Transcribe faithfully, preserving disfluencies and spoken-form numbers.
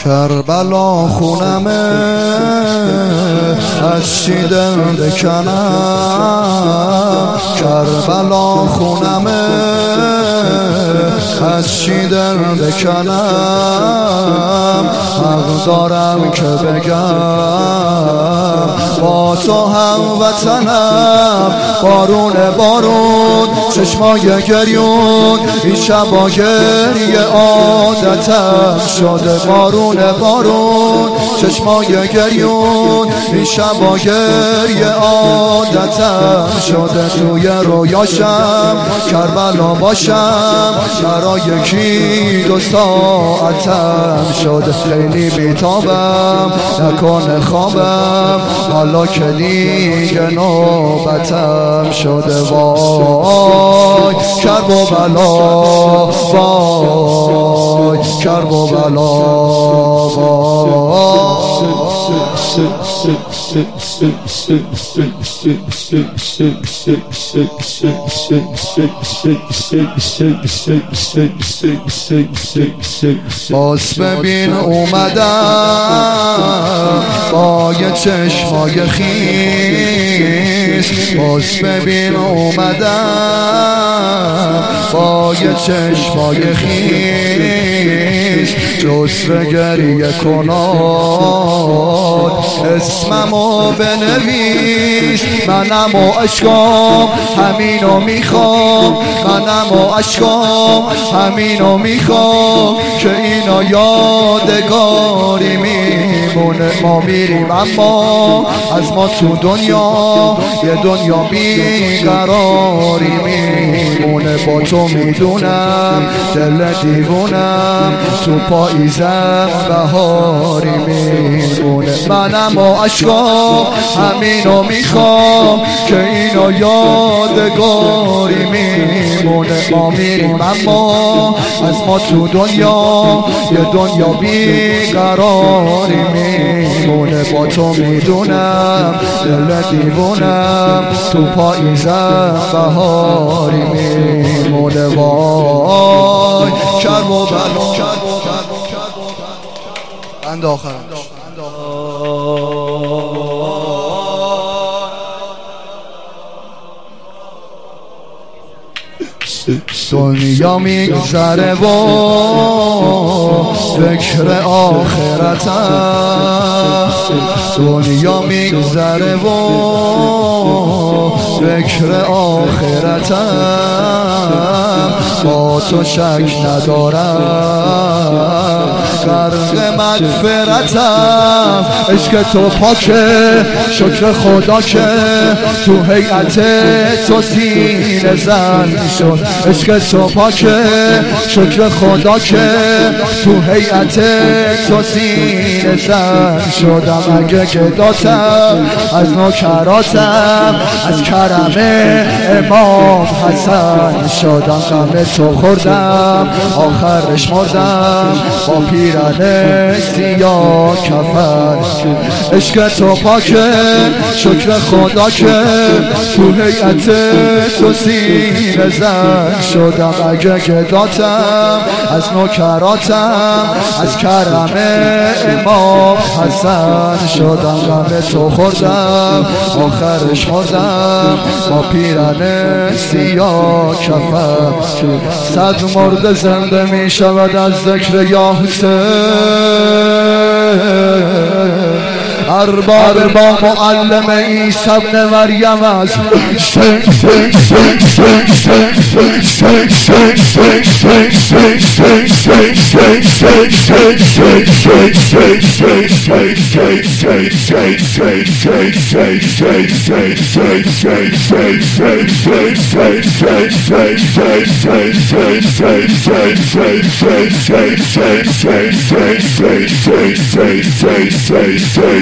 کربلا خونمه از چی دل بکنم، کربلا خونمه از چی دل بکنم. حق دارم که بگم با تو هم وطنم. بارون بارون چشمای گریون این شبا گریه عادتم شده. بارون بارون چشمای گریون این شبا گریه عادتم شده. توی رویاشم کربلا باشم برای یکی دو ساعتم شده. خیلی بیتابم نکنه خوابم حالا که دیگه نوبتم شده. وای کرب و بلا، وای کرب و بلا، باز ببین اومدم با یه چشمای خیس. باز ببین اومدم با یه چشمای خیس. جسر گریه کناد اسممو بنویس. منم و عشقام همینو میخوام، منم و عشقام همینو میخوام که اینا یادگاری میمونه. ما میریم اما از ما تو دنیا یه دنیا بیقراری میمونه. با تو میدونم دل دیوونم تو پاییزم بهاری میمونه. منم و عشقام همینو میخوام که اینا یادگاری میمونه. ما میریم اما از ما تو دنیا یه دنیا بیقراری میمونه. با تو میدونم دل دیوونم تو پاییزم بهاری میمونه. وای کرب و بلا. اند آخر دنیا میگذره و فکر آخرتم. دنیا میگذره و فکر آخرتم. با تو شک ندارم غرق مغفرتم. عشق تو پاکه شکر خدا که تو هیئت تو سینه زن شد. عشق تو پاکه شکر خدا که تو هیئت تو سینه زن شدم. اگه گداتم از نوکراتم از کرم امام حسن شدم. غم تو خوردم آخرش مردم با پیرن سیاه کفن. عشق تو پاکه شکر خدا که تو هیئت تو سینه زن شدم. اگه گداتم از نوکراتم از کرم امام حسن شدم. غم تو خوردم آخرش مردم با پیرن سیاه کفن. صد مرد زنده می شود از ذکر یا حسین. ارباب با معلم عیسی ابن مریم است.